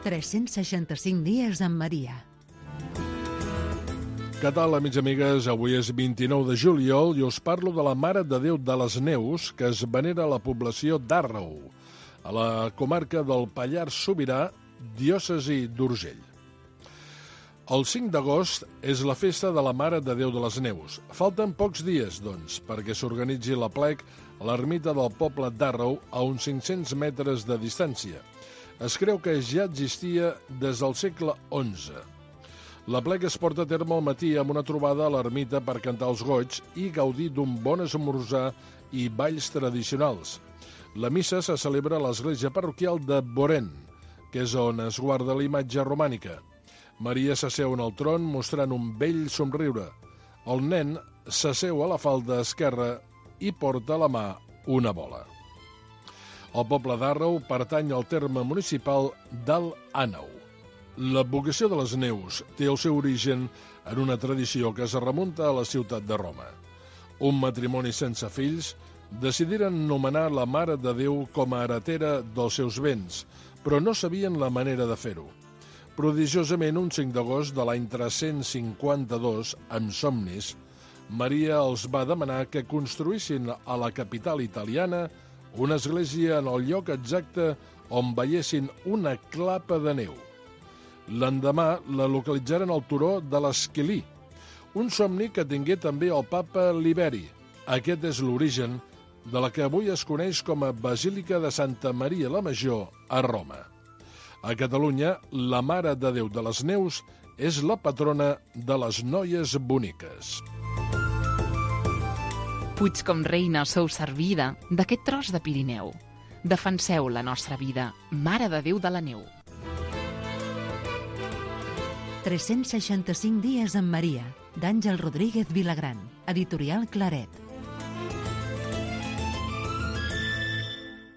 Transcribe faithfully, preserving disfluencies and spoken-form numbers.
tres-cents seixanta-cinc dies amb Maria. Què tal, amics i amigues? Avui és vint-i-nou de juliol i us parlo de la Mare de Déu de les Neus, que es venera a la població d'Àrreu, a la comarca del Pallars Sobirà, diòcesi d'Urgell. El cinc d'agost és la festa de la Mare de Déu de les Neus. Falten pocs dies, doncs, perquè s'organitzi l'aplec a l'ermita del poble d'Àrreu a uns cinc-cents metres de distància. Es creu que ja existia des del segle onze. L'aplec es porta a terme al matí amb una trobada a l'ermita per cantar els goigs i gaudir d'un bon esmorzar i balls tradicionals. La missa se celebra a l'església parroquial de Borén, que és on es guarda la imatge romànica. Maria s'asseu en el tron mostrant un bell somriure. El nen s'asseu a la falda esquerra i porta a la mà una bola. El poble d'Àrreu pertany al terme municipal d'Alt Àneu. L'advocació de les neus té el seu origen en una tradició que es remunta a la ciutat de Roma. Un matrimoni sense fills decidiren nomenar la Mare de Déu com a heretera dels seus béns, però no sabien la manera de fer-ho. Prodigiosament, un cinc d'agost de l'any tres-cents cinquanta-dos, amb somnis, Maria els va demanar que construïssin a la capital italiana una església en el lloc exacte on veiessin una clapa de neu. L'endemà la localitzaren al turó de l'Esquilí, un somni que tingué també el papa Liberi. Aquest és l'origen de la que avui es coneix com a Basílica de Santa Maria la Major a Roma. A Catalunya, la Mare de Déu de les Neus és la patrona de les noies boniques. Puig com reina sou servida d'aquest tros de Pirineu. Defenseu la nostra vida, Mare de Déu de la Neu. tres-cents seixanta-cinc dies amb Maria, d'Àngel Rodríguez Vilagran, editorial Claret.